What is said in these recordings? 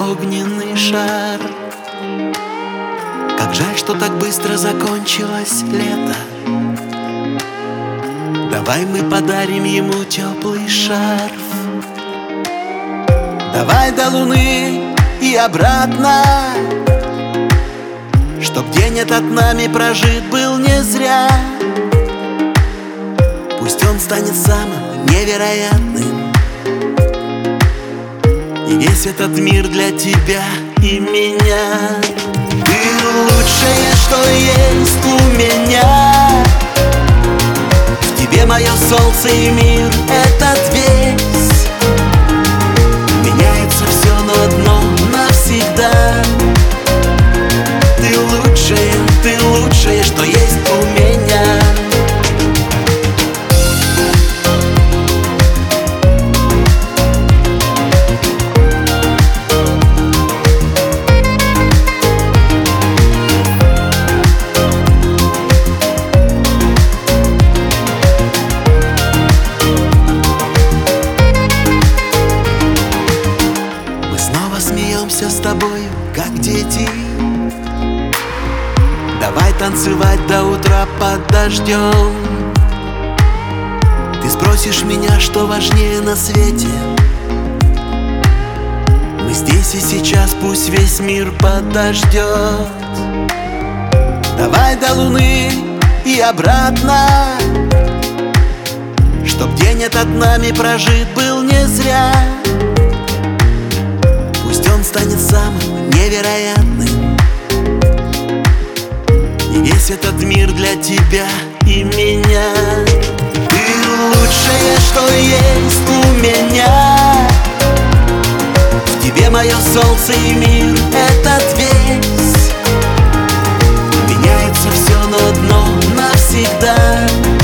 огненный шар. Как жаль, что так быстро закончилось лето. Давай мы подарим ему теплый шарф. Давай до луны и обратно, чтоб день этот нами прожит был не зря. Пусть он станет самым невероятным, и весь этот мир для тебя и меня. Ты лучшее, что есть у меня. В тебе мое солнце и мир этот весь. Меняется все, но одно навсегда. Ты лучшее, что есть у меня. Мы снова смеемся с тобою, как дети. Давай танцевать до утра под дождем. Ты спросишь меня, что важнее на свете. Мы здесь и сейчас, пусть весь мир подождет. Давай до луны и обратно, чтоб день этот нами прожит был не зря. Пусть он станет самым невероятным, и весь этот мир для тебя и меня. Ты лучшее, что есть у меня. В тебе мое солнце и мир этот весь. Меняется все, но одно навсегда.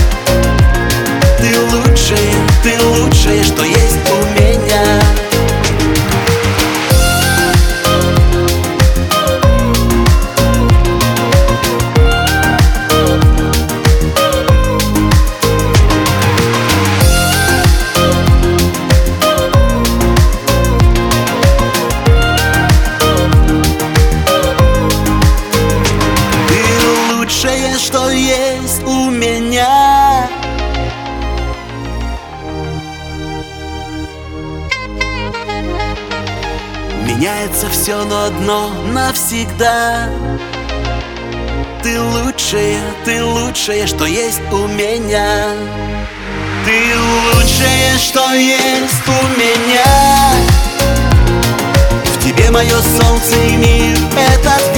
Ты лучшее, что есть у меня. Что есть у меня. Меняется все, но одно навсегда. Ты лучшее, что есть у меня. Ты лучшее, что есть у меня. В тебе мое солнце и мир этот